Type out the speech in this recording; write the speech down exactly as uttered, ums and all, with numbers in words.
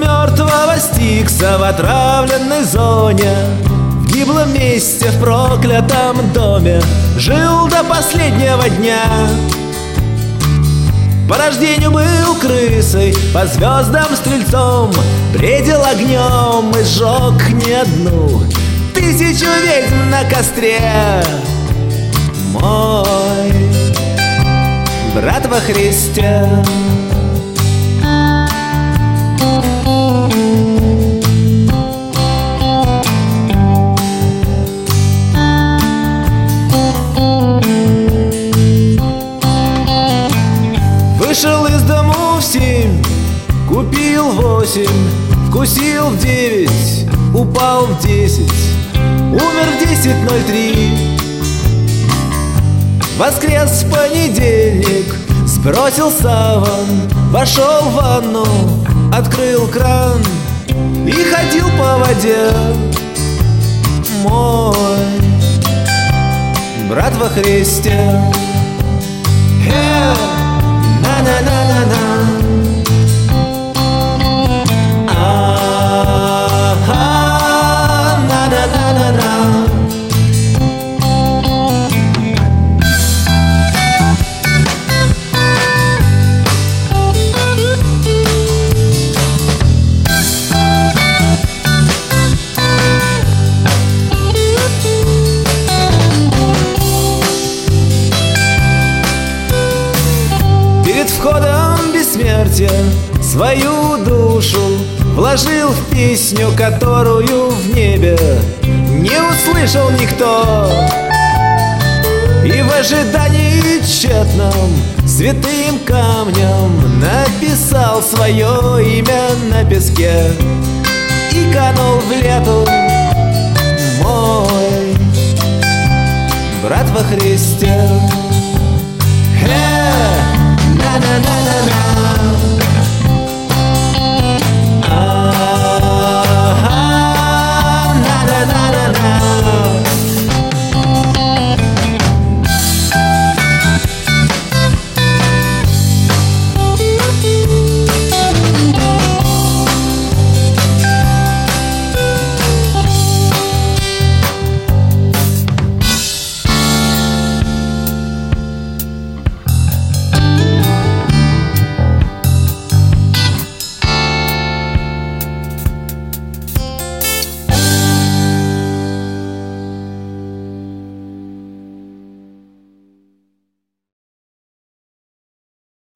мертвого Стикса в отравленной зоне, в гиблом месте, в проклятом доме жил до последнего дня. По рождению был крысой, по звездам стрельцом, бредил огнем и сжег не одну тысячу ведьм на костре. Мой брат во Христе. Вышел из дому в семь, купил восемь, вкусил в девять, упал в десять, умер в десять ноль три. Воскрес в понедельник, сбросил саван, вошел в ванну, открыл кран и ходил по воде. Мой брат во Христе. На-на-на-на-на. А-а-а, на-на-на-на-на. Перед входом бессмертия свою душу вложил в песню, которую в небе не услышал никто. И в ожидании тщетном святым камнем написал свое имя на песке и канул в лету. Мой брат во Христе. На-на-на-на-на.